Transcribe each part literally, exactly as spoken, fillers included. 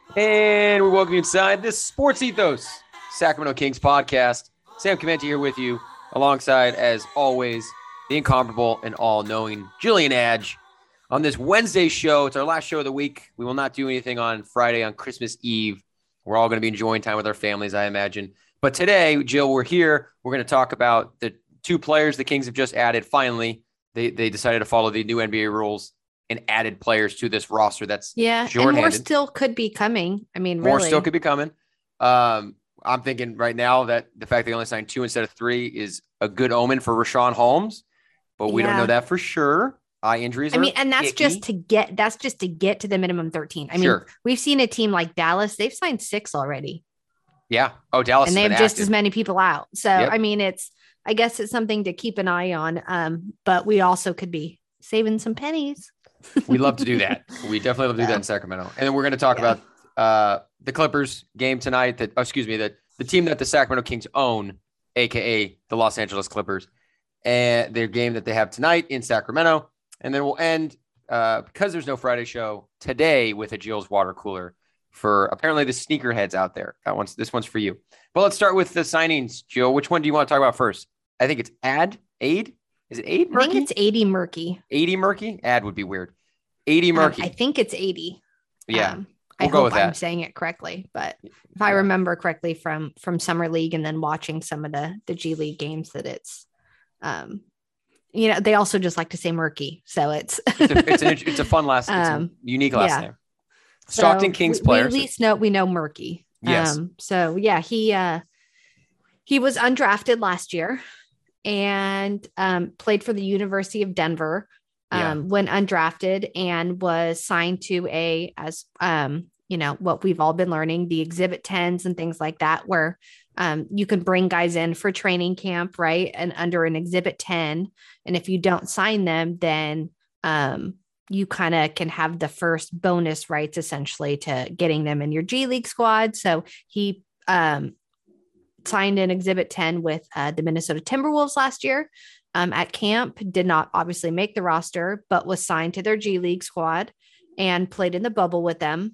And we welcome you inside this Sports Ethos Sacramento Kings podcast. Sam Clementi here with you, alongside, as always, the incomparable and all-knowing Jillian Adge. On this Wednesday show, it's our last show of the week. We will not do anything on Friday on Christmas Eve. We're all going to be enjoying time with our families, I imagine. But today, Jill, we're here. We're going to talk about the two players the Kings have just added. Finally, they they decided to follow the new N B A rules and added players to this roster that's yeah, and more still could be coming. I mean, more really. still could be coming. Um, I'm thinking right now that the fact they only signed two instead of three is a good omen for Richaun Holmes, but we yeah. don't know that for sure. Eye injuries. I mean, and that's icky. just to get that's just to get to the minimum thirteen. I sure. mean, we've seen a team like Dallas; they've signed six already. Yeah. Oh, Dallas, and they have just active. as many people out. So yep. I mean, it's I guess it's something to keep an eye on. Um, but we also could be saving some pennies. We love to do that. We definitely love to do that in Sacramento. And then we're going to talk yeah. about uh, the Clippers game tonight. That oh, excuse me, that the team that the Sacramento Kings own, aka the Los Angeles Clippers, and their game that they have tonight in Sacramento. And then we'll end uh, because there's no Friday show today with a Jill's water cooler for apparently the sneakerheads out there. That one's this one's for you. But let's start with the signings, Jill. Which one do you want to talk about first? I think it's Ad Aid. Is it eight Murky? I think it's eighty Murky. eighty Murky? Ad would be weird. eighty Murky. Um, I think it's eighty. Yeah. Um, we'll I go hope with I'm that. saying it correctly, but if I remember correctly from from Summer League and then watching some of the the G League games, that it's, um, you know, they also just like to say Murky, so it's it's, a, it's, an, it's a fun last, it's um, a unique last yeah. name. Stockton so Kings we, player. We at least know we know Murky. Yes. Um, so yeah, he uh, he was undrafted last year and um, played for the University of Denver. Um, yeah. when undrafted and was signed to a, as, um, you know, what we've all been learning, the exhibit tens and things like that, where, um, you can bring guys in for training camp, right. And under an exhibit ten. And if you don't sign them, then, um, you kind of can have the first bonus rights essentially to getting them in your G League squad. So he, um, signed an exhibit ten with, uh, the Minnesota Timberwolves last year. Um, at camp, did not obviously make the roster, but was signed to their G League squad and played in the bubble with them.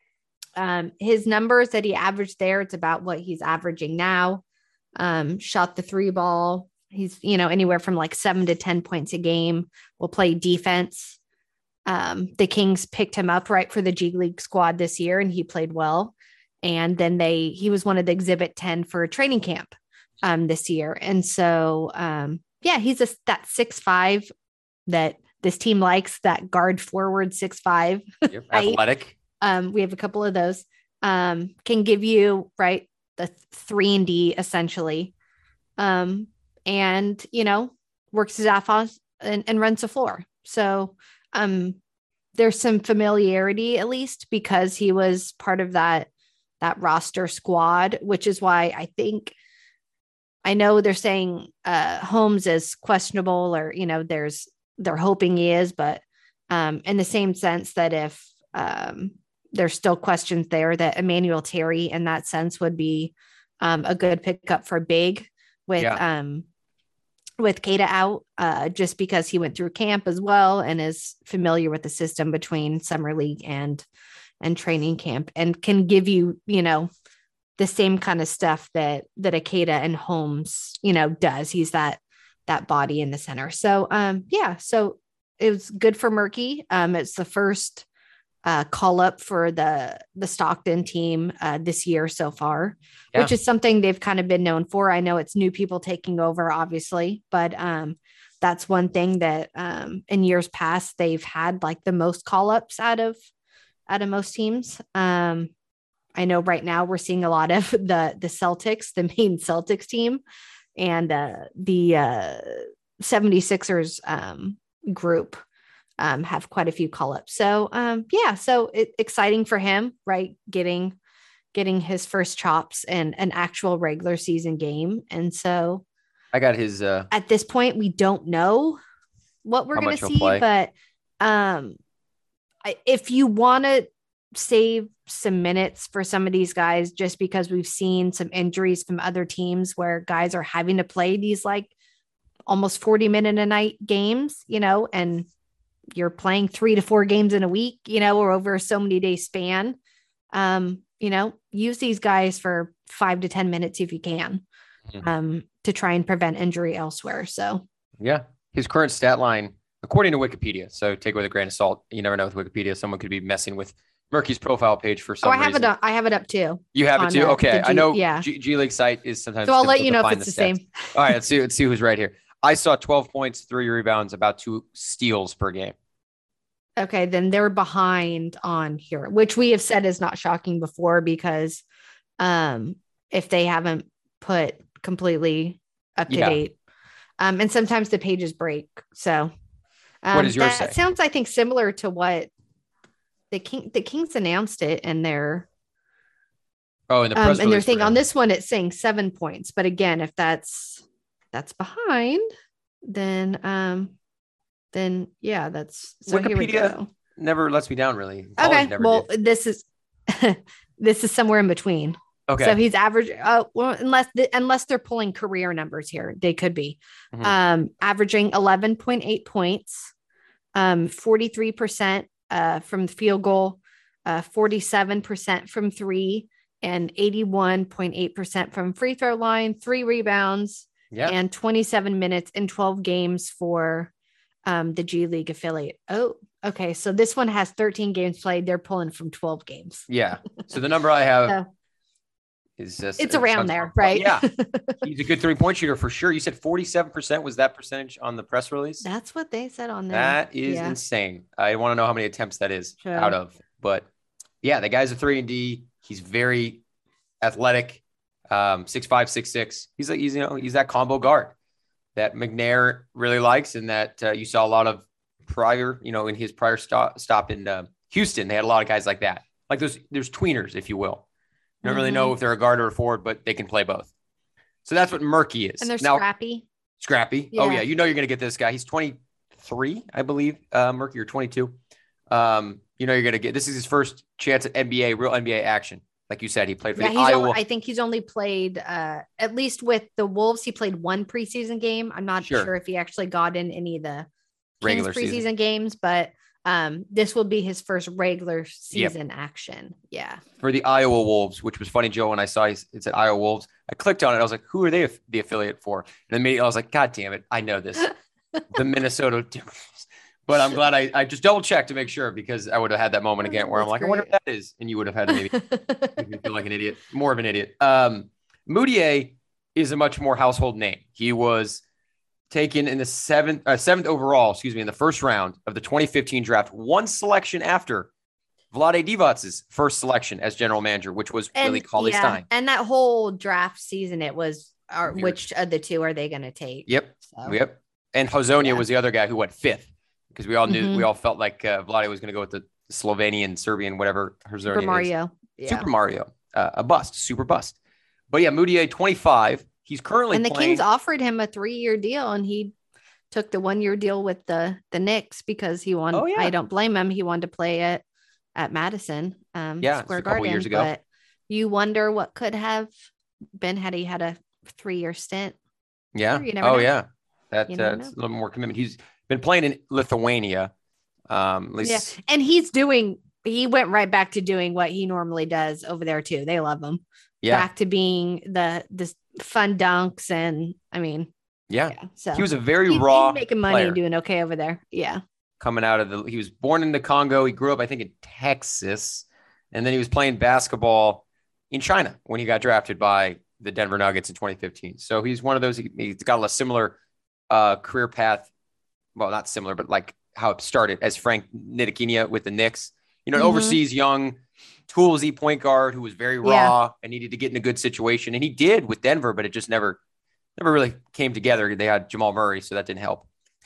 Um, his numbers that he averaged there, it's about what he's averaging now. Um, shot the three ball. He's, you know, anywhere from like seven to ten points a game. Will play defense. Um, the Kings picked him up right for the G League squad this year, and he played well. And then they, he was one of the exhibit ten for training camp um, this year. And so, um, yeah, he's a that six five that this team likes, that guard forward six five. Yep, athletic. Um, we have a couple of those. Um, can give you right the three and D essentially, um, and you know works his ass off and, and runs the floor. So um, there's some familiarity at least because he was part of that that roster squad, which is why I think. I know they're saying uh, Holmes is questionable or, you know, there's they're hoping he is, but um, in the same sense that if um, there's still questions there that Emmanuel Terry in that sense would be um, a good pickup for big with yeah. um, with Keita out uh, just because he went through camp as well and is familiar with the system between summer league and and training camp and can give you, you know, the same kind of stuff that, that Akeda and Holmes, you know, does. He's that, that body in the center. So, um, yeah, so it was good for Murky. Um, it's the first uh, call up for the, the Stockton team uh, this year so far, yeah. which is something they've kind of been known for. I know it's new people taking over obviously, but um, that's one thing that um, in years past, they've had like the most call ups out of, out of most teams. Um, I know right now we're seeing a lot of the, the Celtics, the main Celtics team and uh, the uh, seventy-sixers um, group um, have quite a few call-ups. So um, yeah, so it, exciting for him, right? Getting, getting his first chops in an actual regular season game. And so I got his, uh, at this point, we don't know what we're going to see, but um, I, if you want to save some minutes for some of these guys, just because we've seen some injuries from other teams where guys are having to play these like almost forty minute a night games, you know, and you're playing three to four games in a week, you know, or over so many day span. um, you know, use these guys for five to ten minutes if you can, Mhm. um, to try and prevent injury elsewhere. So Yeah. His current stat line, according to Wikipedia, so take it with a grain of salt. You never know with Wikipedia. Someone could be messing with Murky's profile page for oh, some I have reason. it up. I have it up too. You have it on too? uh, Okay. the I G, know yeah. G, G League site is sometimes So I'll let difficult you to know if find it's the the stats. same. All right, let's see, let's see who's right here. I saw twelve points, three rebounds, about two steals per game. Okay, then they're behind on here, which we have said is not shocking before because um if they haven't put completely up to Yeah. date. Um, and sometimes the pages break. So um, What does yours that say? sounds, I think, similar to what the King the Kings announced it in their Oh, in the um press and their release for thing on him. this one. It's saying seven points, but again, if that's that's behind, then um then yeah, that's so here we Wikipedia go. never lets me down, really. College Okay, never well, did. this is this is somewhere in between. Okay. So he's average. Uh, well, unless the, unless they're pulling career numbers here, they could be Mhm. um, averaging eleven point eight points, um, forty-three percent uh, from the field goal, uh, forty-seven percent from three, and eighty-one point eight percent from free throw line. Three rebounds, Yeah. and twenty-seven minutes in twelve games for um, the G League affiliate. Oh, okay. So this one has thirteen games played. They're pulling from twelve games. Yeah. So the number I have So is just it's around there, right? Yeah. He's a good three point shooter for sure. You said forty-seven percent was that percentage on the press release? That's what they said on there. That is Yeah. insane. I want to know how many attempts that is Sure. out of, but yeah, the guy's a three and D. He's very athletic. Um, six, five, six, six. He's like, he's, you know, he's that combo guard that McNair really likes. And that uh, you saw a lot of prior, you know, in his prior stop, stop in uh, Houston, they had a lot of guys like that. Like those, there's tweeners, if you will. You don't really know Mhm. if they're a guard or a forward, but they can play both. So that's what Murky is. And they're now, scrappy. Scrappy. Oh, Yeah. yeah. You know you're going to get this guy. He's twenty-three, I believe. Uh, Murky, you're twenty-two. Um, you know you're going to get – this is his first chance at N B A, real N B A action. Like you said, he played for Yeah, the he's Iowa. only, I think he's only played, uh, at least with the Wolves, he played one preseason game. I'm not Sure. sure if he actually got in any of the Kings Regular preseason season. games, but um, this will be his first regular season action. Yeah. For the Iowa Wolves, which was funny, Joe, when I saw it said Iowa Wolves, I clicked on it. I was like, who are they aff- the affiliate for? And immediately I was like, God damn it. I know this. The Minnesota Timberwolves. But I'm glad I, I just double checked to make sure because I would have had that moment again where I'm That's like, I wonder great. what that is. And you would have had to maybe make me feel like an idiot, more of an idiot. Um, Moutier is a much more household name. He was taken in the seventh, uh, seventh overall, excuse me, in the first round of the twenty fifteen draft, one selection after Vlade Divac's first selection as general manager, which was And Willie Cauley yeah, Stein. and that whole draft season, it was, are, Weird. which of the two are they going to take? Yep. So, Yep. And Hazonia Yeah. was the other guy who went fifth because we all knew, Mhm. we all felt like uh, Vlade was going to go with the Slovenian, Serbian, whatever Hazonia Super is. Mario. Yeah. Super Mario, uh, a bust, super bust. But yeah, Moutier, twenty-five. He's currently And the playing. Kings offered him a three-year deal, and he took the one-year deal with the the Knicks because he wanted. Oh, yeah. I don't blame him. He wanted to play at at Madison, um, Yeah, it's Square a couple Garden. years ago. But you wonder what could have been had he had a three-year stint. Yeah. You never Oh, know. yeah. That You uh, never it's a know. little more commitment. He's been playing in Lithuania. Um, at least, Yeah, and he's doing. He went right back to doing what he normally does over there too. They love him. yeah, Back to being the the fun dunks, and I mean, yeah. yeah. So He was a very He- he's raw making money player and doing okay over there. Yeah. coming out of the. He was born in the Congo. He grew up, I think, in Texas, and then he was playing basketball in China when he got drafted by the Denver Nuggets in twenty fifteen. So he's one of those. He, he's got a similar uh, career path. Well, not similar, but like how it started as Frank Ntilikina with the Knicks. You know, an Mhm. overseas young, toolsy point guard who was very raw and needed to get in a good situation, and he did with Denver, but it just never, never really came together. They had Jamal Murray, so that didn't help.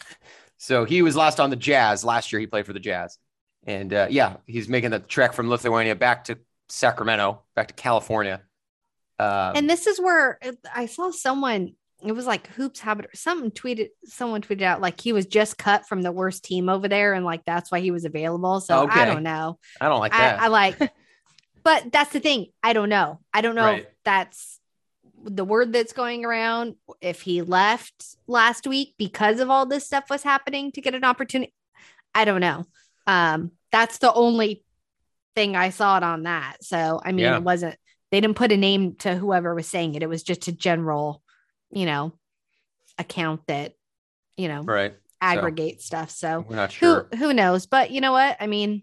So he was last on the Jazz. Last year, he played for the Jazz, and uh, yeah, he's making the trek from Lithuania back to Sacramento, back to California. Um, And this is where I saw someone, it was like Hoops Habit or something tweeted, someone tweeted out like he was just cut from the worst team over there. And like, that's why he was available. So Okay. I don't know. I don't like I, that. I like, but that's the thing. I don't know. I don't know Right. if that's the word that's going around. If he left last week because of all this stuff was happening to get an opportunity, I don't know. Um, that's the only thing I saw it on that. So, I mean, Yeah. it wasn't, they didn't put a name to whoever was saying it. It was just a general, you know, account that, you know, Right. aggregate so, stuff. So we're not sure. Who, who knows? But you know what? I mean,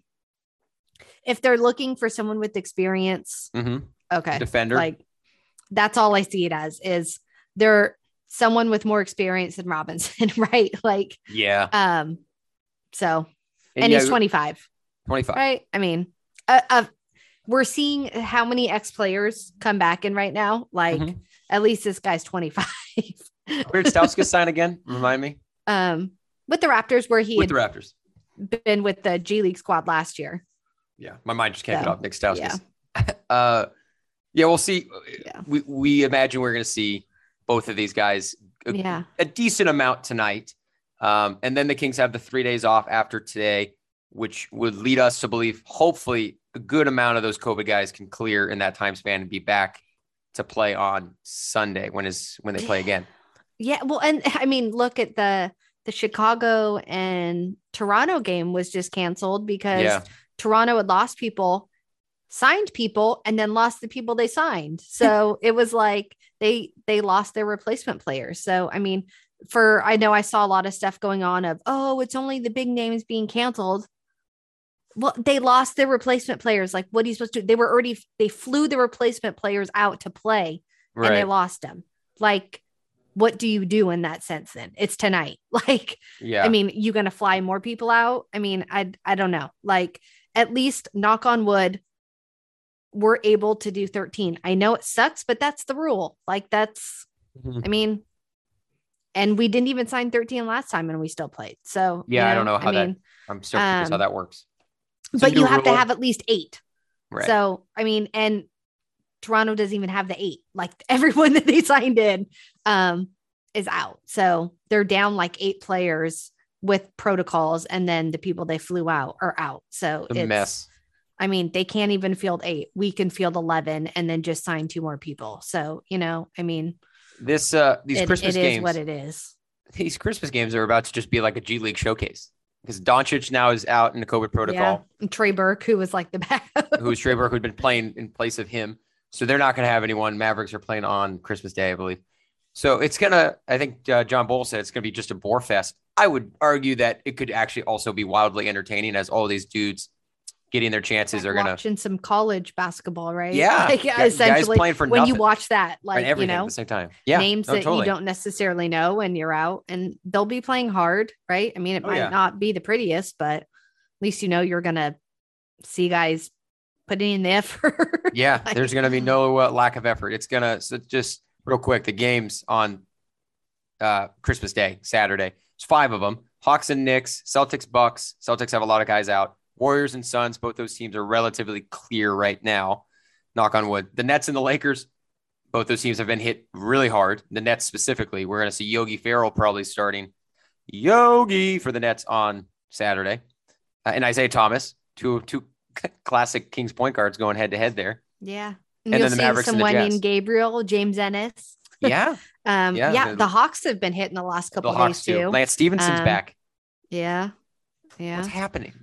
if they're looking for someone with experience, mm-hmm. okay. Defender. Like that's all I see it as is they're someone with more experience than Robinson, right? Like, yeah. Um, so, and, and he's yeah, twenty-five, twenty-five, right? I mean, uh, uh, we're seeing how many ex players come back in right now. Like mm-hmm. at least this guy's twenty-five. Where did Stauskas sign again? Remind me. Um, with the Raptors, where he with had the Raptors been with the G League squad last year. Yeah, my mind just can't so, get off Nick Stauskas. Yeah. uh, yeah, we'll see. Yeah. We we imagine we're going to see both of these guys a, yeah. a decent amount tonight, um, and then the Kings have the three days off after today, which would lead us to believe hopefully a good amount of those COVID guys can clear in that time span and be back to play on Sunday when is when they play again. Yeah, well, and I mean, look at the the Chicago and Toronto game was just canceled because yeah. Toronto had lost people, signed people, and then lost the people they signed. So it was like they they lost their replacement players. So I mean, for I know I saw a lot of stuff going on of, oh, it's only the big names being canceled. Well, they lost their replacement players. Like, what are you supposed to do? They were already they flew the replacement players out to play, right. and they lost them. Like, what do you do in that sense then? It's tonight. Like, yeah. I mean, you going to fly more people out? I mean, I, I don't know. Like, at least knock on wood, we're able to do thirteen. I know it sucks, but that's the rule. Like that's, mm-hmm. I mean, and we didn't even sign thirteen last time and we still played. So yeah, you know, I don't know how I that, mean, I'm so curious um, how that works. It's but you have rule. to have at least eight. Right. So, I mean, and Toronto doesn't even have the eight, like everyone that they signed in um, is out. So they're down like eight players with protocols. And then the people they flew out are out. So it's a it's mess. I mean, they can't even field eight. We can field eleven and then just sign two more people. So, you know, I mean, this, uh, these it, Christmas it games, is what it is. These Christmas games are about to just be like a G League showcase. Because Doncic now is out in the COVID protocol. Yeah. And Trey Burke, who was like the backup. Who's Trey Burke, who'd been playing in place of him. So they're not going to have anyone. Mavericks are playing on Christmas Day, I believe. So it's going to, I think uh, John Bull said it's going to be just a bore fest. I would argue that it could actually also be wildly entertaining as all these dudes getting their chances like are going to. Watching some college basketball, right? Yeah. Like, yeah essentially, playing for when nothing. you watch that, like, everything you know, at the same time. Yeah, names no, that totally. you don't necessarily know and you're out and they'll be playing hard, right? I mean, it oh, might yeah. not be the prettiest, but at least you know you're going to see guys putting in the effort. Yeah, like, there's going to be no uh, lack of effort. It's going to so just real quick, the games on uh, Christmas Day, Saturday. There's five of them. Hawks and Knicks, Celtics, Bucks. Celtics have a lot of guys out. Warriors and Suns, both those teams are relatively clear right now. Knock on wood. The Nets and the Lakers, both those teams have been hit really hard. The Nets specifically, we're going to see Yogi Ferrell probably starting Yogi for the Nets on Saturday. Uh, and Isaiah Thomas, two two classic Kings point guards going head to head there. Yeah. And, and then the Mavericks and the someone Jazz. in Gabriel, James Ennis. Yeah. um, yeah. yeah. The, the Hawks have been hitting the last couple the of Hawks days too. too. Lance Stevenson's um, back. Yeah. Yeah. What's happening?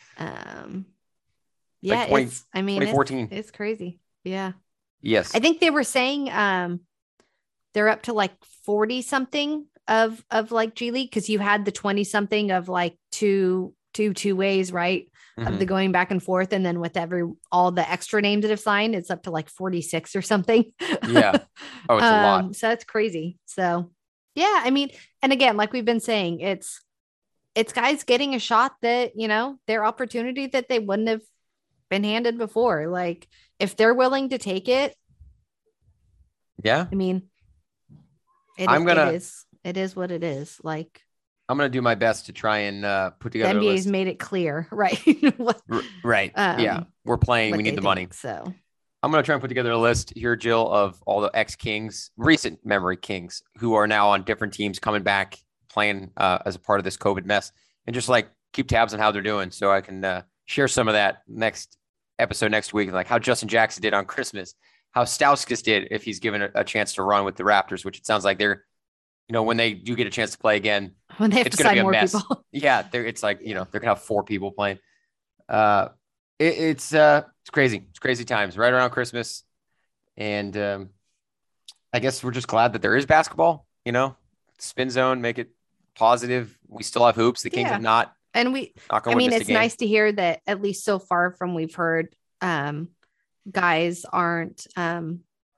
um, yeah. Like twenty, it's, I mean, twenty fourteen. It's, it's crazy. Yeah. Yes. I think they were saying um, they're up to like forty something of, of like G League. Cause you had the twenty something of like two, two, two ways, right. Mm-hmm. Of the going back and forth. And then with every, all the extra names that have signed, it's up to like forty-six or something. Yeah. Oh, it's a um, lot. So that's crazy. So yeah, I mean, and again, like we've been saying, it's, it's guys getting a shot that, you know, their opportunity that they wouldn't have been handed before. Like if they're willing to take it. Yeah. I mean, it, I'm gonna, it is, it is what it is. Like, I'm going to do my best to try and uh, put together the N B A's a list. made it clear, right? what, R- right. um, yeah. We're playing. We need the think, money. So I'm going to try and put together a list here, Jill, of all the ex-Kings, recent memory Kings, who are now on different teams coming back, playing uh, as a part of this COVID mess, and just like keep tabs on how they're doing so I can uh, share some of that next episode next week, like how Justin Jackson did on Christmas, how Stauskas did if he's given a, a chance to run with the Raptors, which it sounds like they're, you know, when they do get a chance to play again, when they have it's to going to sign be a more mess. people. Yeah, it's like, you know, they're going to have four people playing. Uh, it, it's uh, it's crazy. It's crazy times right around Christmas, and um, I guess we're just glad that there is basketball. You know, spin zone, make it positive. We still have hoops. The Kings Yeah. have not. And we, Knock on I wood, mean, missed a it's game. nice to hear that at least so far from we've heard, um, guys aren't um,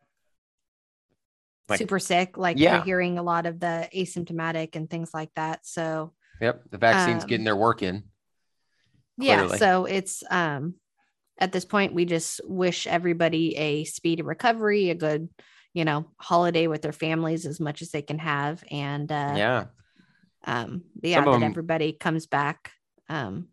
Like- super sick. Like Yeah. we're hearing a lot of the asymptomatic and things like that. So Yep, the vaccine's Um, getting their work in. yeah, Clearly. so it's um, at this point we just wish everybody a speedy recovery, a good, you know, holiday with their families as much as they can have, and uh, Yeah, um, yeah, Some of that them- everybody comes back, um,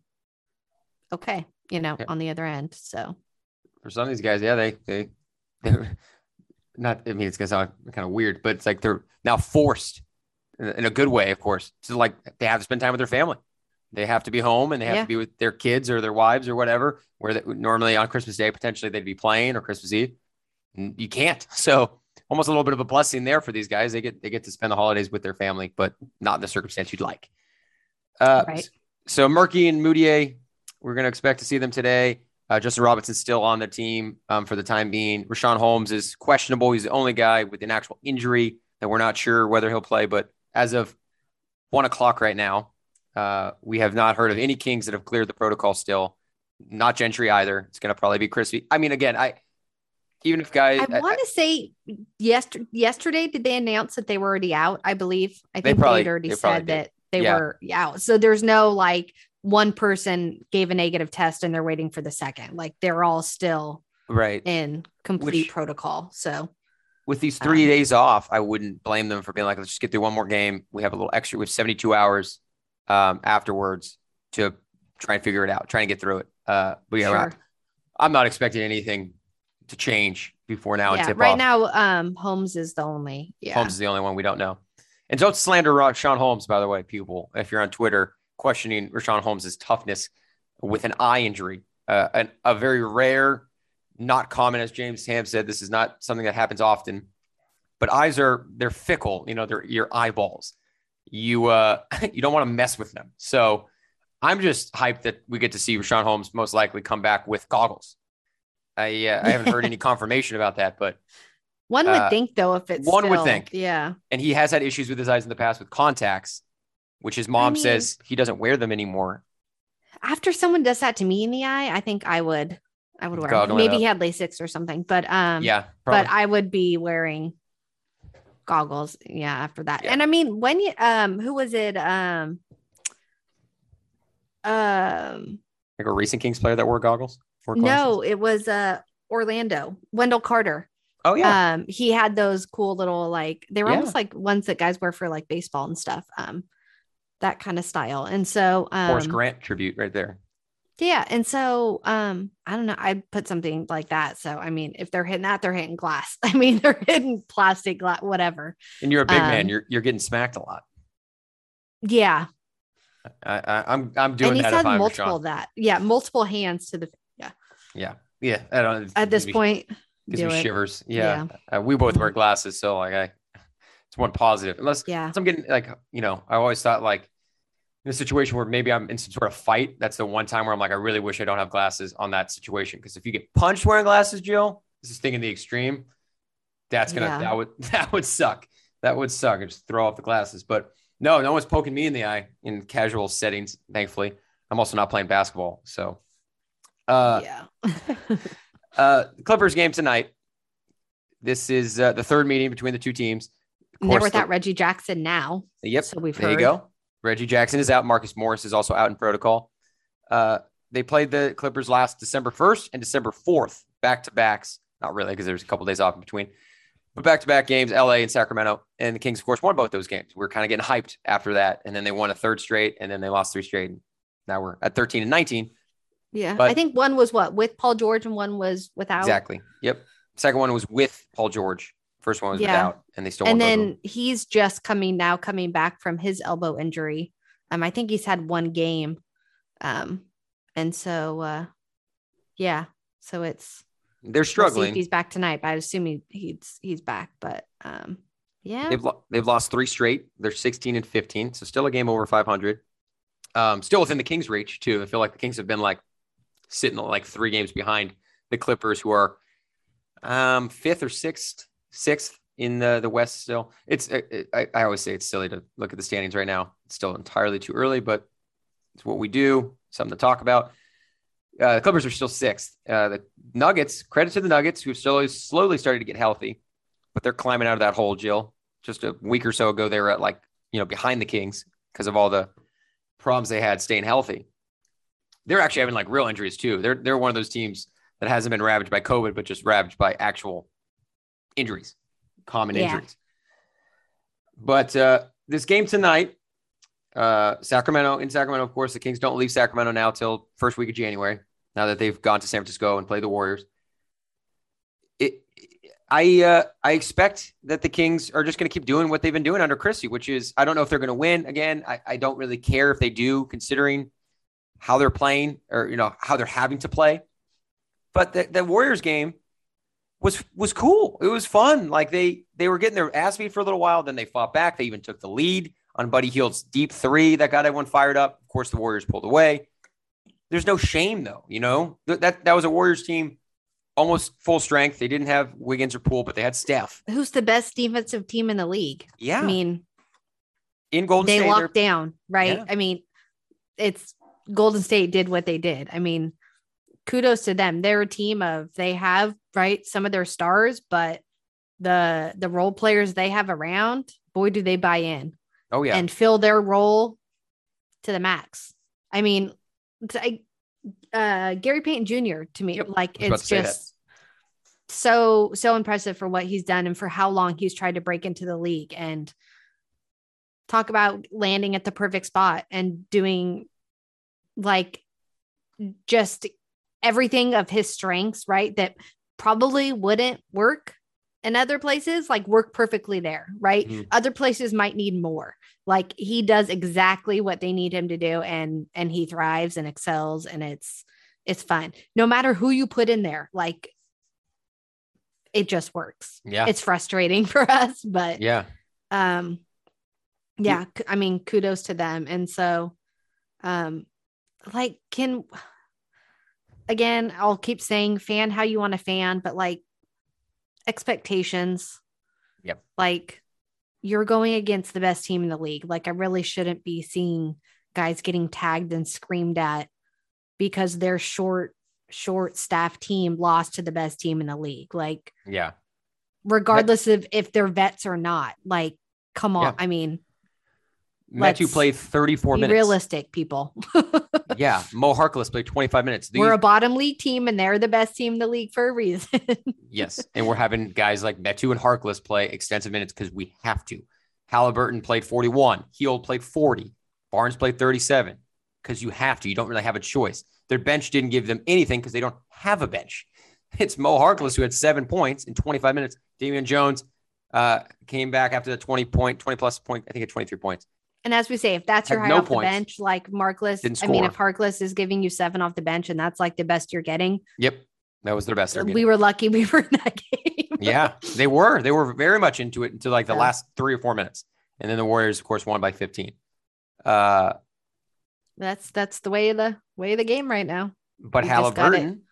okay, you know, Yeah. on the other end. So for some of these guys, yeah, they they they're not. I mean, it's gonna sound kind of weird, but it's like they're now forced in a- in a good way, of course, to like they have to spend time with their family. They have to be home and they have Yeah. to be with their kids or their wives or whatever. Where they, normally on Christmas Day potentially they'd be playing or Christmas Eve, and you can't. So almost a little bit of a blessing there for these guys. They get they get to spend the holidays with their family, but not in the circumstance you'd like. Uh, Right. So Murky and Moutier, we're going to expect to see them today. Uh, Justin Robinson's still on the team um, for the time being. Rashawn Holmes is questionable. He's the only guy with an actual injury that we're not sure whether he'll play. But as of one o'clock right now, uh, we have not heard of any Kings that have cleared the protocol still. Not Gentry either. It's going to probably be Crispy. I mean, again, I even if guys, I want to say yesterday, yesterday, did they announce that they were already out? I believe. I They think probably- they'd already they probably said did. that they Yeah. were out. So there's no like one person gave a negative test and they're waiting for the second. Like they're all still right. in complete Which- protocol. So With these three Um, days off, I wouldn't blame them for being like, let's just get through one more game. We have a little extra. We have seventy-two hours um, afterwards to try and figure it out, try and get through it. Uh, but yeah, sure. I'm not expecting anything to change before now and Yeah. tip Right off. now, um, Holmes is the only. Yeah. Holmes is the only one we don't know. And don't slander Rashawn Holmes, by the way, people. If you're on Twitter questioning Rashawn Holmes' toughness with an eye injury, uh, an, a very rare, not common, as James Ham said, this is not something that happens often. But eyes are they're fickle, you know, they're your eyeballs. You uh you don't want to mess with them. So I'm just hyped that we get to see Rashawn Holmes most likely come back with goggles. I uh, I haven't heard any confirmation about that, but One would uh, think though, if it's one would still- think. Yeah. and he has had issues with his eyes in the past with contacts, which his mom mean- says he doesn't wear them anymore. After someone does that to me in the eye, I think I would. I would wear. 'em. Goggle it Maybe up. he had LASIX or something, but um, Yeah, but probably. I would be wearing goggles. Yeah, after that. Yeah. And I mean, when you um, who was it? Um, um, like a recent Kings player that wore goggles. For no, it was uh Orlando Wendell Carter. Oh yeah. Um, he had those cool little like they were Yeah. almost like ones that guys wear for like baseball and stuff. Um, that kind of style. And so um, Horace Grant tribute right there. yeah, and so um, I don't know. I'd put something like that. So I mean, if they're hitting that, they're hitting glass. I mean, they're hitting plastic glass, whatever. And you're a big Um, man. You're you're getting smacked a lot. Yeah, I, I I'm I'm doing and he's that if had I'm multiple Rashawn. of that. Yeah, multiple hands to the Yeah. Yeah. I don't it at this gives me- point. gives do me it. shivers. Yeah. Uh, we both wear glasses, so like I it's one positive. Unless Yeah, unless I'm getting like, you know, I always thought like in a situation where maybe I'm in some sort of fight, that's the one time where I'm like, I really wish I don't have glasses on that situation. Because if you get punched wearing glasses, Jill, this is thinking the extreme. That's gonna Yeah. that would that would suck. That would suck. I just throw off the glasses. But no, no one's poking me in the eye in casual settings, thankfully. I'm also not playing basketball. So uh yeah. uh Clippers game tonight. This is uh, the third meeting between the two teams. Of And they're course, without the- Reggie Jackson now. Yep. So we've there heard. you go. Reggie Jackson is out. Marcus Morris is also out in protocol. Uh, they played the Clippers last December first and December fourth, back to backs. Not really, because there's a couple days off in between, but back to back games, L A and Sacramento. And the Kings, of course, won both those games. We are kind of getting hyped after that. And then they won a third straight, and then they lost three straight. Now we're at thirteen and nineteen. Yeah, But- I think one was what with Paul George and one was without. Exactly. Yep. Second one was with Paul George. First one was Yeah. without, and they still won And both of them. then he's just coming now, coming back from his elbow injury. Um, I think he's had one game. Um, and so, uh, yeah, so it's They're we'll see if struggling. he's back tonight, but I assume he, he's he's back. But um, yeah, They've lo- they've lost three straight. They're sixteen and fifteen, so still a game over five hundred. Um, still within the Kings' reach too. I feel like the Kings have been like sitting like three games behind the Clippers, who are um, fifth or sixth, sixth in the, the West still. It's it, I, I always say it's silly to look at the standings right now. It's still entirely too early, but it's what we do, something to talk about. Uh, the Clippers are still sixth. Uh, the Nuggets, credit to the Nuggets, who slowly, slowly started to get healthy, but they're climbing out of that hole, Jill. Just a week or so ago, they were at like, you know, behind the Kings because of all the problems they had staying healthy. They're actually having like real injuries too. They're, they're one of those teams that hasn't been ravaged by COVID, but just ravaged by actual injuries, common Yeah. injuries. But uh, this game tonight, uh, Sacramento, in Sacramento, of course, the Kings don't leave Sacramento now till first week of January, now that they've gone to San Francisco and played the Warriors. It, I uh, I expect that the Kings are just going to keep doing what they've been doing under Christie, which is, I don't know if they're going to win again. I, I don't really care if they do, considering how they're playing or, you know, how they're having to play. But the, the Warriors game was was cool. It was fun. Like they they were getting their ass beat for a little while. Then they fought back. They even took the lead on Buddy Hield's deep three that got everyone fired up. Of course, the Warriors pulled away. There's no shame, though. You know, Th- that that was a Warriors team almost full strength. They didn't have Wiggins or Poole, but they had Steph. Who's the best defensive team in the league? Yeah. I mean, in Golden they State, locked down, right? Yeah. I mean, it's Golden State did what they did. I mean, kudos to them. They're a team of, they have, right, some of their stars, but the the role players they have around, boy, do they buy in. Oh, yeah. And fill their role to the max. I mean, I, uh, Gary Payton Junior to me, Yep. like I was about it's to say just so, so impressive for what he's done and for how long he's tried to break into the league, and talk about landing at the perfect spot and doing like just everything of his strengths, right? That probably wouldn't work in other places, like work perfectly there, right? Mhm. Other places might need more. Like he does exactly what they need him to do, and and he thrives and excels, and it's it's fun. No matter who you put in there, like it just works. Yeah. It's frustrating for us, but Yeah. um yeah, c- I mean, kudos to them. And so um like can again, I'll keep saying fan how you want to fan, but like expectations. Yep. Like you're going against the best team in the league. Like I really shouldn't be seeing guys getting tagged and screamed at because their short, short staff team lost to the best team in the league. Like, Yeah. regardless of if they're vets or not, like, come on. Yeah. I mean, Metu let's played thirty-four be minutes. realistic, people. Yeah. Mo Harkless played twenty-five minutes. These, We're a bottom league team and they're the best team in the league for a reason. yes. And we're having guys like Metu and Harkless play extensive minutes because we have to. Halliburton played forty-one. Hield played forty. Barnes played thirty-seven because you have to. You don't really have a choice. Their bench didn't give them anything because they don't have a bench. It's Mo Harkless who had seven points in twenty-five minutes. Damian Jones uh, came back after the twenty point, twenty plus point. I think at twenty-three points. And as we say, if that's your Had high no off points. the bench, like Markless, Didn't I mean, if score. Harkless is giving you seven off the bench and that's like the best you're getting, Yep. That was their best. they're we getting. were lucky we were in that game. Yeah, they were. They were very much into it until like the Yeah. last three or four minutes. And then the Warriors, of course, won by fifteen. Uh, That's that's the way of the way of the game right now. but We just got it. Halliburton,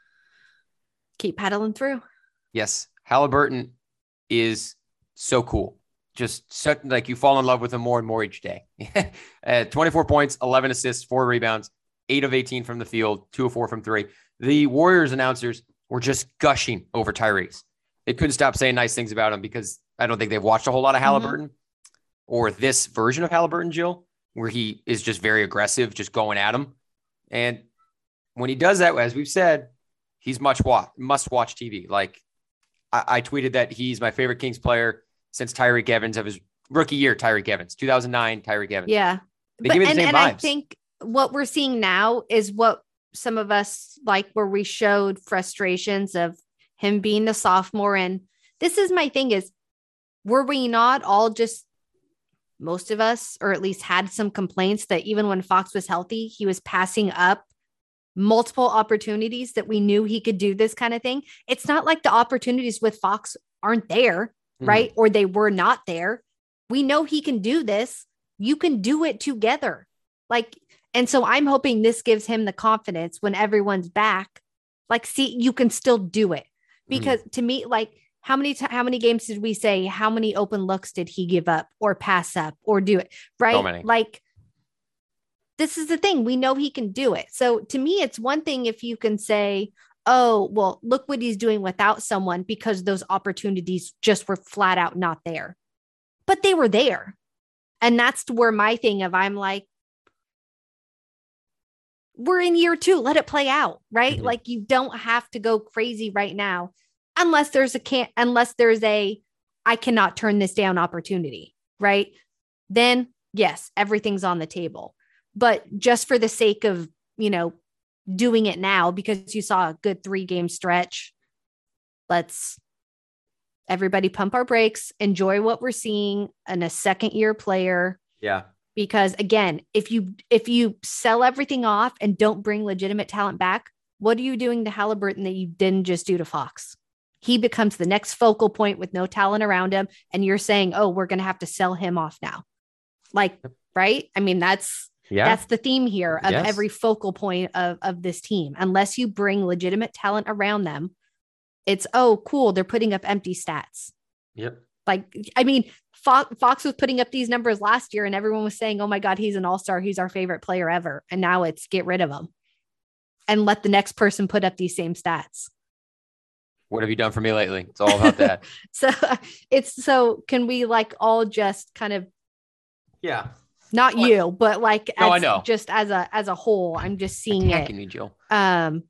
Keep paddling through. yes, Halliburton is so cool. Just such, like you fall in love with him more and more each day. uh, twenty-four points, eleven assists, four rebounds, eight of eighteen from the field, two of four from three. The Warriors announcers were just gushing over Tyrese. They couldn't stop saying nice things about him because I don't think they've watched a whole lot of Halliburton or this version of Halliburton, Jill, where he is just very aggressive, just going at him. And when he does that, as we've said, he's much watch, must watch T V. Like I, I tweeted that he's my favorite Kings player since Tyreek Evans of his rookie year. Tyreek Evans, two thousand nine, Tyreek Evans. Yeah. They give me the and, same and I vibes. think what we're seeing now is what some of us like, where we showed frustrations of him being a sophomore. And this is my thing is, were we not all just, most of us, or at least had some complaints that even when Fox was healthy, he was passing up multiple opportunities that we knew he could do this kind of thing. It's not like the opportunities with Fox aren't there, Mhm. right? Or they were not there. We know he can do this. You can do it together. Like, And so I'm hoping this gives him the confidence when everyone's back. Like, see, you can still do it. Because mm. to me, like, how many t- how many games did we say, how many open looks did he give up or pass up or do it? Right? So many. Like, this is the thing. We know he can do it. So to me, it's one thing if you can say, oh, well, look what he's doing without someone, because those opportunities just were flat out not there. But they were there. And that's where my thing of I'm like, we're in year two. Let it play out, right? Mm-hmm. Like, you don't have to go crazy right now unless there's a can't, unless there's a, I cannot turn this down opportunity, right? Then yes, everything's on the table. But just for the sake of, you know, doing it now because you saw a good three game stretch, let's everybody pump our brakes, enjoy what we're seeing in a second year player. Yeah. Because again, if you if you sell everything off and don't bring legitimate talent back, what are you doing to Haliburton that you didn't just do to Fox? He becomes the next focal point with no talent around him. And you're saying, oh, we're going to have to sell him off now. Like, right? I mean, that's yeah. that's the theme here of yes. every focal point of, of this team. Unless you bring legitimate talent around them, it's, oh, cool, they're putting up empty stats. Yep. Like, I mean, Fox, Fox was putting up these numbers last year and everyone was saying, oh my God, he's an all-star. He's our favorite player ever. And now it's get rid of him and let the next person put up these same stats. What have you done for me lately? It's all about that. so it's, so can we like all just kind of, yeah, not what? you, but like, no, as, I know. just as a, as a whole, I'm just seeing Attacking it. You, Jill. Um,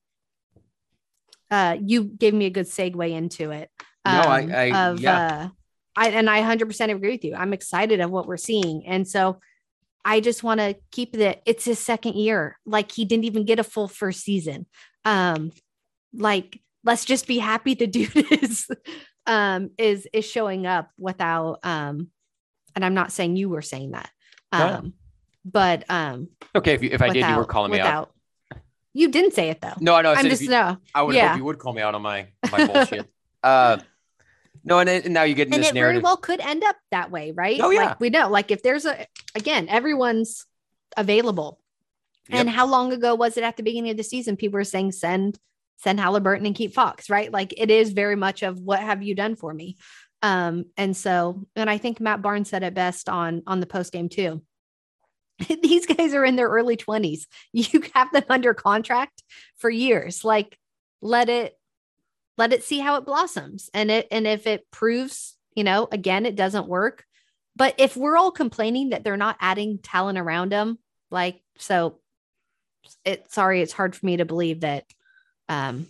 uh, you gave me a good segue into it. Um, no, I, I, of, yeah. uh, I, and I one hundred percent agree with you. I'm excited of what we're seeing. And so I just want to keep that. It's his second year. Like, he didn't even get a full first season. Um, like, let's just be happy the dude is, um, is, is showing up without, um, and I'm not saying you were saying that. Um, no. but, um, okay. If you, if I without, did, you were calling me without, out. You didn't say it though. No, I know. I I'm just, you, no, I would yeah. hope you would call me out on my, my bullshit. uh, No, and, and now you get in and this it narrative. very well could end up that way, right? Oh, yeah. Like, we know, like if there's a, again, everyone's available. Yep. And how long ago was it at the beginning of the season? People were saying, send, send Haliburton and keep Fox, right? Like, it is very much of what have you done for me? Um, and so, and I think Matt Barnes said it best on, on the post game too. These guys are in their early twenties. You have them under contract for years. Like, let it, let it see how it blossoms. And it, and if it proves, you know, again, it doesn't work, but if we're all complaining that they're not adding talent around them, like, so it, sorry, it's hard for me to believe that, um,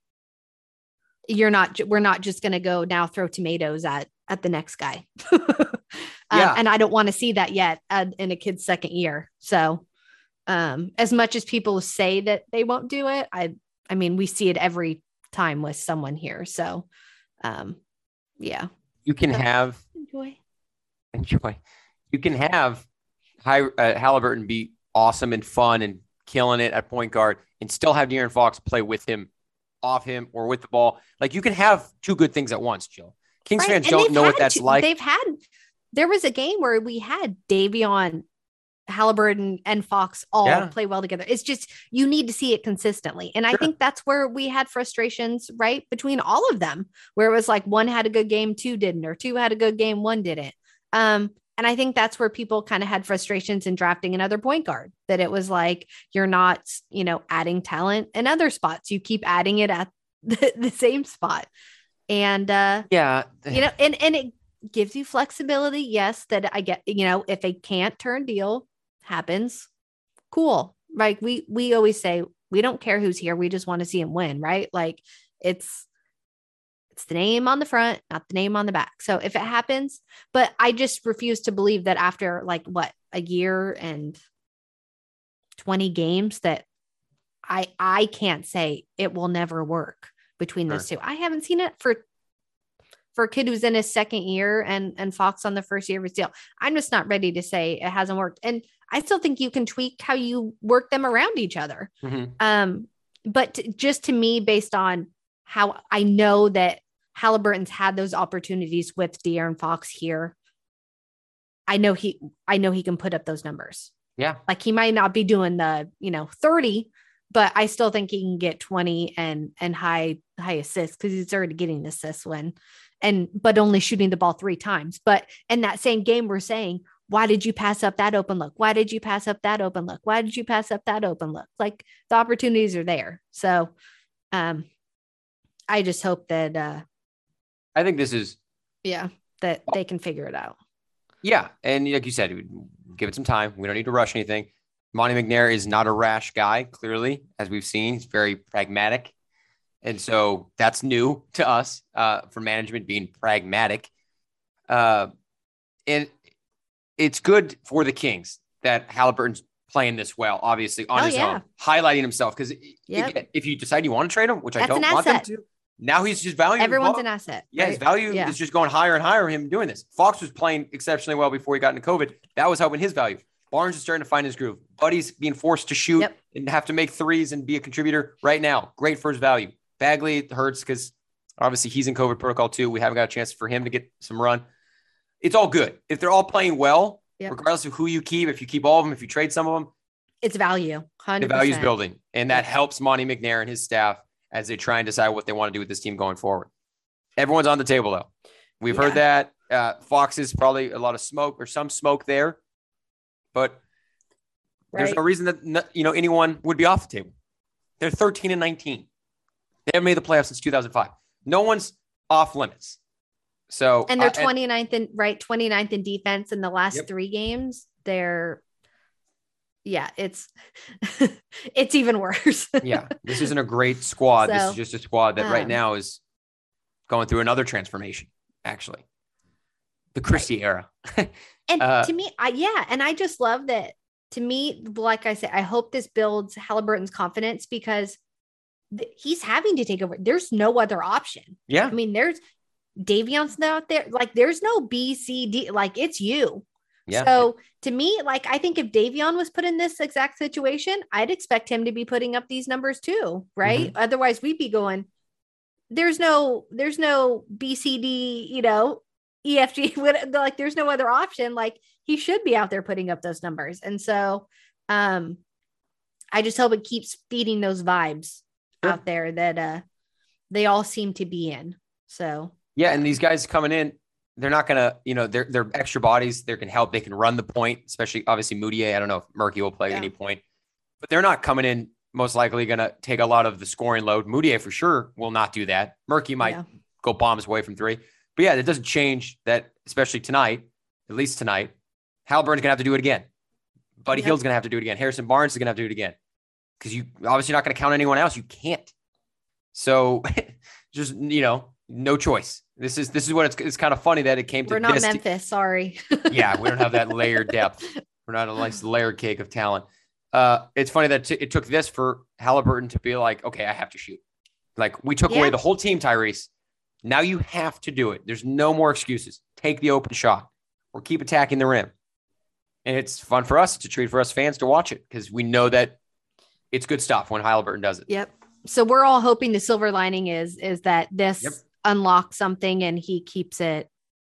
you're not, we're not just going to go now throw tomatoes at, at the next guy. um, yeah. And I don't want to see that yet uh, in a kid's second year. So, um, as much as people say that they won't do it, I, I mean, we see it every time with someone here. So, um, yeah, you can so, have enjoy, enjoy. You can have high, uh, Haliburton be awesome and fun and killing it at point guard and still have De'Aaron Fox play with him, off him, or with the ball. Like, you can have two good things at once, Jill. Kings right. fans and don't know what that's two, like. They've had, there was a game where we had Davion, Haliburton, and Fox all yeah. play well together. It's just, you need to see it consistently. And sure. I think that's where we had frustrations, right? Between all of them, where it was like one had a good game, two didn't, or two had a good game, one didn't. Um, and I think that's where people kind of had frustrations in drafting another point guard, that it was like, you're not, you know, adding talent in other spots. You keep adding it at the, the same spot. And, uh, yeah, you know, and, and it gives you flexibility. Yes. That I get, you know, if a can't turn deal happens, cool. Like we, we always say, we don't care who's here. We just want to see him win. Right. Like it's, it's the name on the front, not the name on the back. So if it happens, but I just refuse to believe that after like what, a year and twenty games that I, I can't say it will never work between sure. those two. I haven't seen it for, for a kid who's in his second year and, and Fox on the first year of his deal. I'm just not ready to say it hasn't worked. And I still think you can tweak how you work them around each other. Mm-hmm. Um, but t- just to me, based on how I know that Haliburton's had those opportunities with De'Aaron Fox here, I know he, I know he can put up those numbers. Yeah. Like he might not be doing the, you know, thirty, but I still think he can get twenty and and high high assists because he's already getting assists when and but only shooting the ball three times. But in that same game, we're saying, why did you pass up that open look? Why did you pass up that open look? Why did you pass up that open look? Like the opportunities are there. So um I just hope that uh I think this is yeah, that they can figure it out. Yeah. And like you said, give it some time. We don't need to rush anything. Monty McNair is not a rash guy, clearly, as we've seen. He's very pragmatic. And so that's new to us uh, for management being pragmatic. Uh, and it's good for the Kings that Halliburton's playing this well, obviously, on Oh, his yeah. own, highlighting himself. Because Yep. if you decide you want to trade him, which I That's don't an want them asset. to, now he's just valuing Everyone's above- an asset. Yeah, his right? value Yeah. is just going higher and higher, him doing this. Fox was playing exceptionally well before he got into COVID. That was helping his value. Barnes is starting to find his groove. Buddy's being forced to shoot Yep. and have to make threes and be a contributor right now. Great for his value. Bagley hurts because obviously he's in COVID protocol too. We haven't got a chance for him to get some run. It's all good. If they're all playing well, Yep. regardless of who you keep, if you keep all of them, if you trade some of them, It's value. one hundred the percent. value's building. And that helps Monty McNair and his staff as they try and decide what they want to do with this team going forward. Everyone's on the table, though. We've Yeah. heard that. Uh, Fox is probably a lot of smoke or some smoke there. But there's Right. no reason that no- you know anyone would be off the table. They're thirteen and nineteen. They haven't made the playoffs since two thousand five. No one's off limits. So And they're uh, twenty-ninth in right, twenty-ninth in defense in the last Yep. three games. They're yeah, it's it's even worse. yeah, this isn't a great squad. this So, is just a squad that right um, now is going through another transformation. Actually, the Christie era. And Uh, to me, I yeah, and I just love that. To me, like I said, I hope this builds Halliburton's confidence because th- he's having to take over. There's no other option. Yeah, I mean, there's Davion's not there. Like, there's no B, C, D. Like, it's you. yeah. So to me, like, I think if Davion was put in this exact situation, I'd expect him to be putting up these numbers too, right? Mm-hmm. Otherwise, we'd be going, there's no, there's no B, C, D, you know, E, F, G, what- like, there's no other option. Like, he should be out there putting up those numbers. And so um, I just hope it keeps feeding those vibes Sure. out there that uh, they all seem to be in. So Yeah, and these guys coming in, they're not gonna, you know, they're they're extra bodies. They can help. They can run the point, especially obviously Moutier. I don't know if Murky will play Yeah. at any point, but they're not coming in most likely gonna take a lot of the scoring load. Moutier for sure will not do that. Murky might yeah. go bombs away from three, but yeah, it doesn't change that. Especially tonight, at least tonight, Halliburton's gonna have to do it again. Buddy Yep. Hield's gonna have to do it again. Harrison Barnes is gonna have to do it again because you obviously not gonna count anyone else. You can't. So just you know, no choice. This is this is what it's it's kind of funny that it came to We're not this. Memphis. Sorry. Yeah, we don't have that layer depth. We're not a nice layer cake of talent. Uh, it's funny that t- it took this for Halliburton to be like, okay, I have to shoot. Like we took Yeah. away the whole team, Tyrese. Now you have to do it. There's no more excuses. Take the open shot or keep attacking the rim. And it's fun for us. It's a treat for us fans to watch it because we know that it's good stuff when Halliburton does it. Yep. So we're all hoping the silver lining is is that this Yep. unlocks something and he keeps it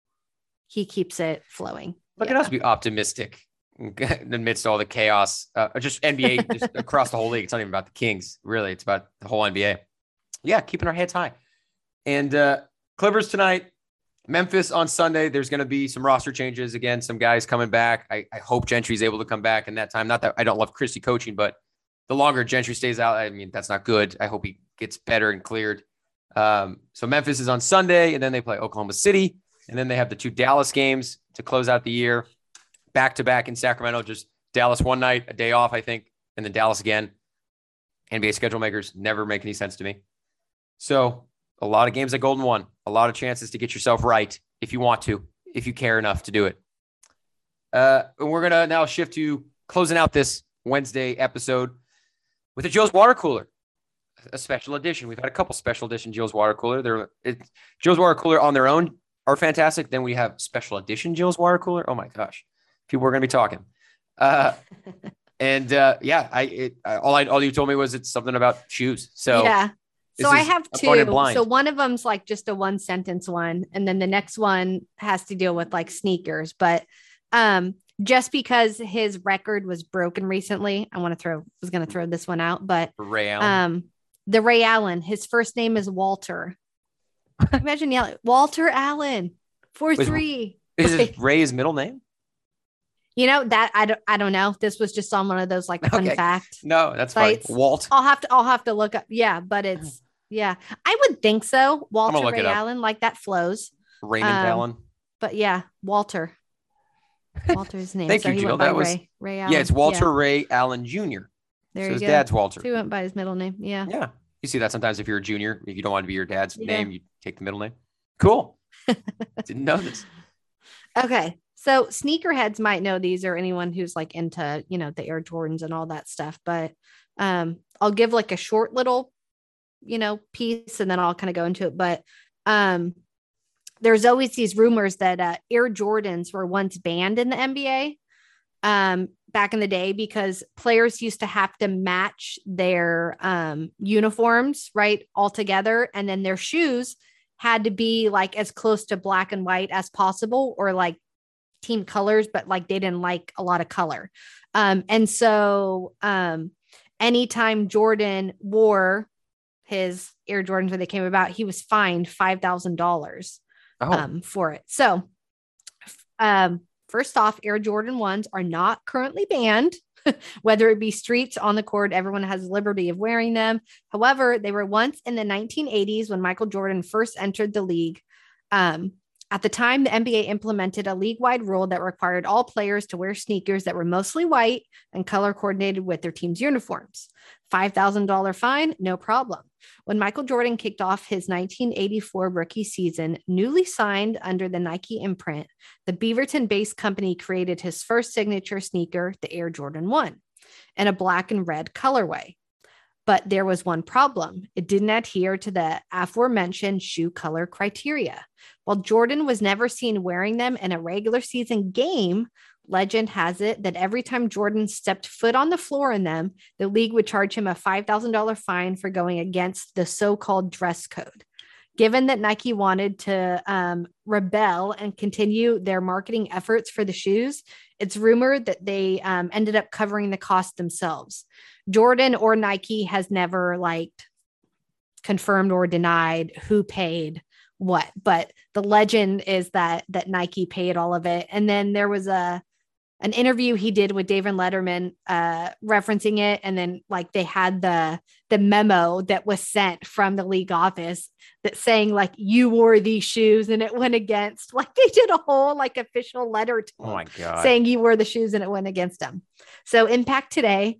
he keeps it flowing. Look Yeah. at us be optimistic amidst all the chaos. Uh, just N B A just across the whole league. It's not even about the Kings, really. It's about the whole N B A. Yeah, keeping our heads high. And uh, Clippers tonight, Memphis on Sunday. There's going to be some roster changes again. Some guys coming back. I, I hope Gentry's able to come back in that time. Not that I don't love Christie coaching, but the longer Gentry stays out, I mean, that's not good. I hope he gets better and cleared. Um, so Memphis is on Sunday, and then they play Oklahoma City, and then they have the two Dallas games to close out the year, back to back in Sacramento. Just Dallas one night, a day off, I think, and then Dallas again. N B A schedule makers never make any sense to me. So a lot of games at Golden One, a lot of chances to get yourself right if you want to, if you care enough to do it. Uh, and we're gonna now shift to closing out this Wednesday episode with a Joe's Water Cooler. A special edition. We've had a couple special edition Joe's Water Cooler. They're it, Joe's Water Cooler on their own are fantastic. Then we have special edition Joe's Water Cooler. Oh my gosh, people are going to be talking. Uh, and uh, yeah, I, it, I all I all you told me was it's something about shoes. So yeah. this So I is have a point two. of blind. So one of them's like just a one sentence one, and then the next one has to deal with like sneakers. But um, just because his record was broken recently, I want to throw was going to throw this one out, but Ray Allen. um, the Ray Allen, his first name is Walter. Imagine yelling, Walter Allen, four three. Is his Ray's middle name? You know that I don't I don't know. This was just on one of those like fun Okay. fact. No, that's sites. fine. Walt. I'll have to I'll have to look up. Yeah, but it's yeah. I would think so. Walter look Ray it up. Allen, like that flows. Raymond Um, Allen. But yeah, Walter. Walter's name. Thank so you, he Jill. went by That was- Ray. Ray Allen. Yeah, it's Walter Yeah. Ray Allen Junior There So you his go. dad's Walter. So he went by his middle name. Yeah. Yeah. You see that sometimes if you're a junior, if you don't want to be your dad's Yeah. name, you take the middle name. Cool. Didn't know this. Okay. So sneakerheads might know these, or anyone who's like into, you know, the Air Jordans and all that stuff. But um, I'll give like a short little, you know, piece and then I'll kind of go into it. But um, there's always these rumors that uh, Air Jordans were once banned in the N B A um, back in the day because players used to have to match their um, uniforms, right, all together. And then their shoes had to be like as close to black and white as possible, or like team colors, but like they didn't like a lot of color. Um, and so um, anytime Jordan wore his Air Jordans when they came about, he was fined five thousand dollars Oh, um, for it. So um, first off, Air Jordan ones are not currently banned, whether it be streets, on the court, everyone has liberty of wearing them. However, they were once in the nineteen eighties when Michael Jordan first entered the league. Um, At the time, the N B A implemented a league-wide rule that required all players to wear sneakers that were mostly white and color coordinated with their team's uniforms. five thousand dollars fine, no problem. When Michael Jordan kicked off his nineteen eighty-four rookie season, newly signed under the Nike imprint, the Beaverton-based company created his first signature sneaker, the Air Jordan one, in a black and red colorway. But there was one problem. It didn't adhere to the aforementioned shoe color criteria. While Jordan was never seen wearing them in a regular season game, legend has it that every time Jordan stepped foot on the floor in them, the league would charge him a five thousand dollars fine for going against the so-called dress code. Given that Nike wanted to um, rebel and continue their marketing efforts for the shoes, it's rumored that they um, ended up covering the cost themselves. Jordan or Nike has never like confirmed or denied who paid what, but the legend is that that Nike paid all of it. And then there was a an interview he did with David Letterman uh, referencing it. And then like they had the the memo that was sent from the league office that saying like, you wore these shoes, and it went against, like they did a whole like official letter to oh my God. saying you wore the shoes, and it went against them. So Impact Today,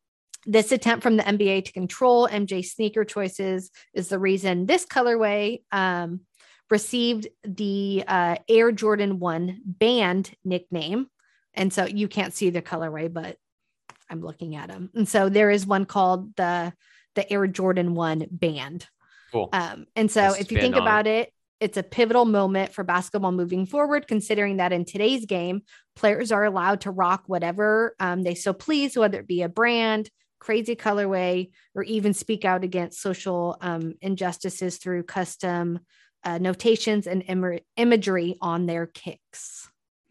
this attempt from the N B A to control M J sneaker choices is the reason this colorway um, received the uh, Air Jordan one band nickname. And so you can't see the colorway, but I'm looking at them. And so there is one called the, the Air Jordan one band. Cool. Um, and so Nice if you spin think on about it, it's a pivotal moment for basketball moving forward, considering that in today's game, players are allowed to rock whatever um, they so please, whether it be a brand, crazy colorway, or even speak out against social um, injustices through custom uh, notations and Im- imagery on their kicks.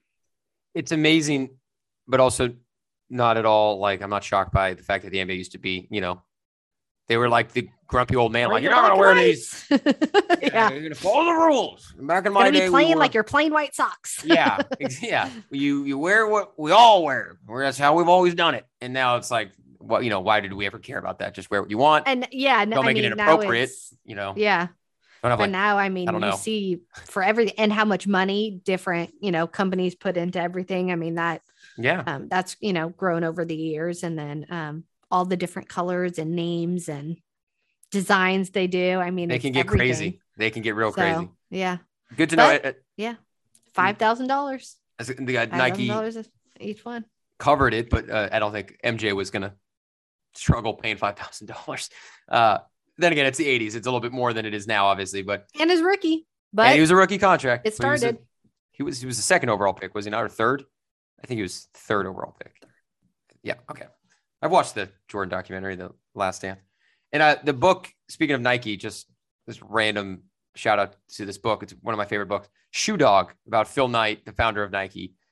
It's amazing, but also not at all. Like, I'm not shocked by the fact that the N B A used to be, you know, they were like the grumpy old man, like, you're not going to wear these. Yeah. You're going to follow the rules. Back in my Gonna day, be we playing were- like your plain white socks. yeah, ex- yeah. You you wear what we all wear. That's how we've always done it. And now it's like, what you know? Why did we ever care about that? Just wear what you want. And yeah, no, Don't I make mean, it now inappropriate. it's- You know. Yeah. Don't have But like, now, I mean, I don't you know. see for everything and how much money different, you know, companies put into everything. I mean, that yeah. um, that's, you know, grown over the years, and then um, all the different colors and names and designs they do. I mean, They it's can get everything. crazy. They can get real So, crazy. Yeah. Good to But- know. uh, five thousand dollars. as the guy five thousand Nike dollars each one. covered it, but uh, I don't think M J was gonna struggle paying five thousand dollars. Uh, then again, it's the eighties. It's a little bit more than it is now, obviously. But And his rookie. and But he was a rookie contract. it so he was a- started. He was he was the second overall pick, was he not, or third? I think he was third overall pick. Yeah, okay. I've watched the Jordan documentary, The Last Dance, and uh, the book. Speaking of Nike, just this random shout out to this book. It's one of my favorite books, Shoe Dog, about Phil Knight, the founder of Nike.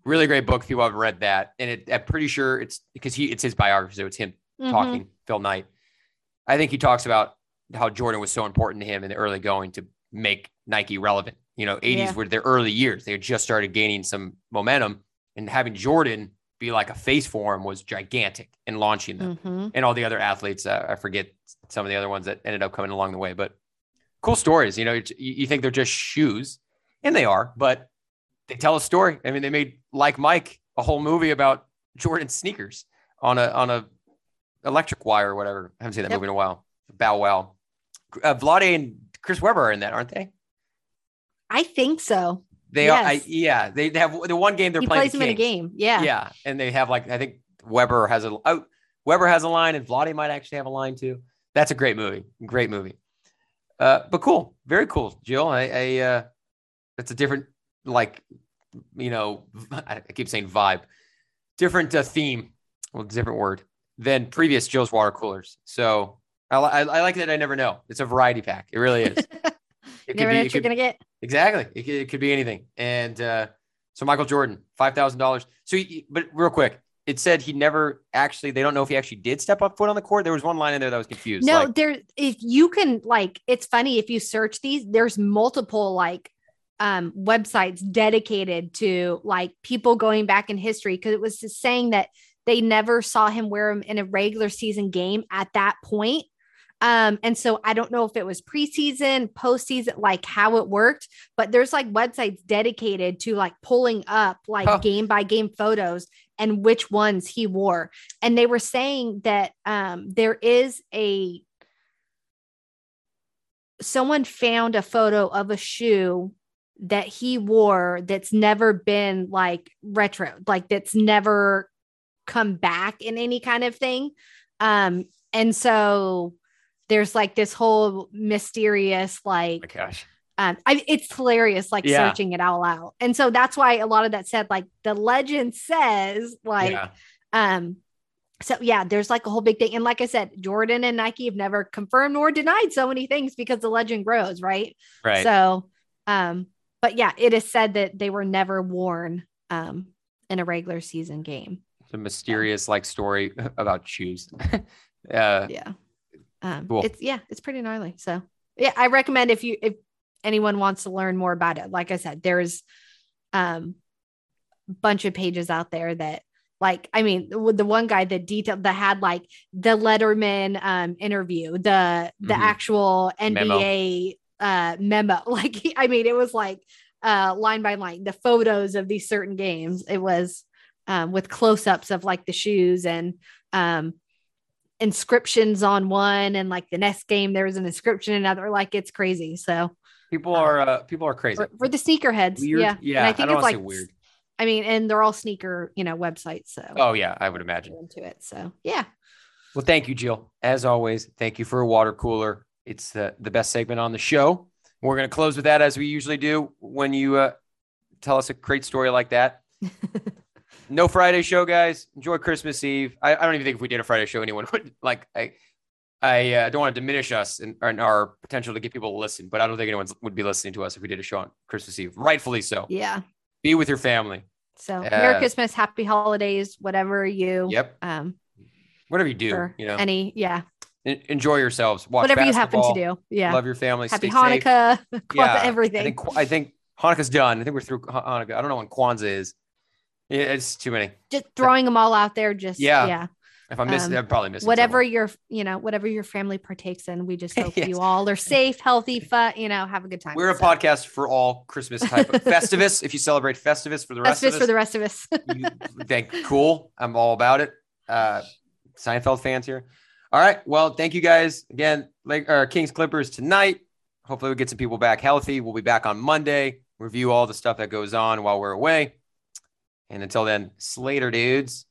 Really great book. If people haven't read that, and it, I'm pretty sure it's because he it's his biography, so it's him mm-hmm. talking. Phil Knight. I think he talks about how Jordan was so important to him in the early going to make Nike relevant. You know, eighties yeah. were their early years. They had just started gaining some momentum, and having Jordan be like a face for him was gigantic in launching them. Mm-hmm. And all the other athletes, uh, I forget some of the other ones that ended up coming along the way, but cool stories. You know, you, you think they're just shoes, and they are, but they tell a story. I mean, they made Like Mike, a whole movie about Jordan sneakers on a on a electric wire or whatever. I haven't seen that yep. movie in a while. Bow Wow. Uh, Vlade and Chris Webber are in that, aren't they? I think so. They yes. are. I, yeah, they have the one game they're he playing. Plays the him in a game. Yeah, yeah, and they have like I think Webber has a oh, Webber has a line, and Vlade might actually have a line too. That's a great movie. Great movie. Uh, but cool, very cool, Jill. I, I uh, that's a different like, you know, I keep saying vibe, different uh, theme, well, different word than previous Jill's water coolers. So I, I, I like that. I never know. It's a variety pack. It really is. It never be, know what you're could, gonna get. Exactly. It could, it could be anything. And uh, so Michael Jordan, five thousand dollars. So, he, but real quick, it said he never actually. They don't know if he actually did step up foot on the court. There was one line in there that was confused. No, like, there. If you can, like, it's funny if you search these. There's multiple like um, websites dedicated to like people going back in history because it was just saying that they never saw him wear them in a regular season game at that point. Um, and so I don't know if it was preseason, postseason, like how it worked, but there's like websites dedicated to like pulling up like oh. game by game photos and which ones he wore. And they were saying that um, there is a, someone found a photo of a shoe that he wore that's never been like retro, like that's never come back in any kind of thing. Um, and so there's like this whole mysterious, like, oh my gosh, um, I, it's hilarious, like yeah. searching it all out. And so that's why a lot of that said, like the legend says, like, yeah. um, so yeah, there's like a whole big thing. And like I said, Jordan and Nike have never confirmed or denied so many things because the legend grows. Right. Right. So, um, but yeah, it is said that they were never worn, um, in a regular season game. It's a mysterious like story about shoes. uh, yeah. Um, cool. It's yeah, it's pretty gnarly. So yeah, I recommend if you, if anyone wants to learn more about it, like I said, there's um, a bunch of pages out there that like, I mean, the, the one guy that detailed that had like the Letterman um, interview, the, the mm-hmm. actual N B A memo. Uh, memo. Like, he, I mean, it was like uh, line by line, the photos of these certain games. It was um, with close-ups of like the shoes and um, inscriptions on one, and like the next game there was an inscription in another. Like it's crazy. So people are uh, people are crazy for, for the sneakerheads. Weird. Yeah, yeah. And I think I it's like weird. I mean, and they're all sneaker, you know, websites. So oh yeah, I would imagine into it. So yeah. Well, thank you, Jill. As always, thank you for a water cooler. It's the the best segment on the show. We're gonna close with that as we usually do when you uh, tell us a great story like that. No Friday show, guys. Enjoy Christmas Eve. I, I don't even think if we did a Friday show, anyone would like. I I uh, don't want to diminish us and, and our potential to get people to listen, but I don't think anyone would be listening to us if we did a show on Christmas Eve. Rightfully so. Yeah. Be with your family. So uh, Merry Christmas, Happy Holidays, whatever you. Yep. Um, whatever you do, you know. Any, yeah. En- enjoy yourselves. Watch whatever basketball, you happen to do. Yeah. Love your family. Happy Stay Hanukkah. Safe. Kwanzaa, yeah. everything. I think I think Hanukkah's done. I think we're through Hanukkah. I don't know when Kwanzaa is. Yeah, it's too many. Just throwing them all out there. Just yeah. yeah. If I miss um, it, I'd probably miss whatever your, you know, whatever your family partakes in. We just hope yes. you all are safe, healthy, fun, you know, have a good time. We're a so. podcast for all Christmas type of Festivus. If you celebrate Festivus for the rest Festivus of us. for the rest of us. You think cool. I'm all about it. Uh, Seinfeld fans here. All right. Well, thank you guys again. Like uh, Kings Clippers tonight. Hopefully we get some people back healthy. We'll be back on Monday. Review all the stuff that goes on while we're away. And until then, Slater dudes.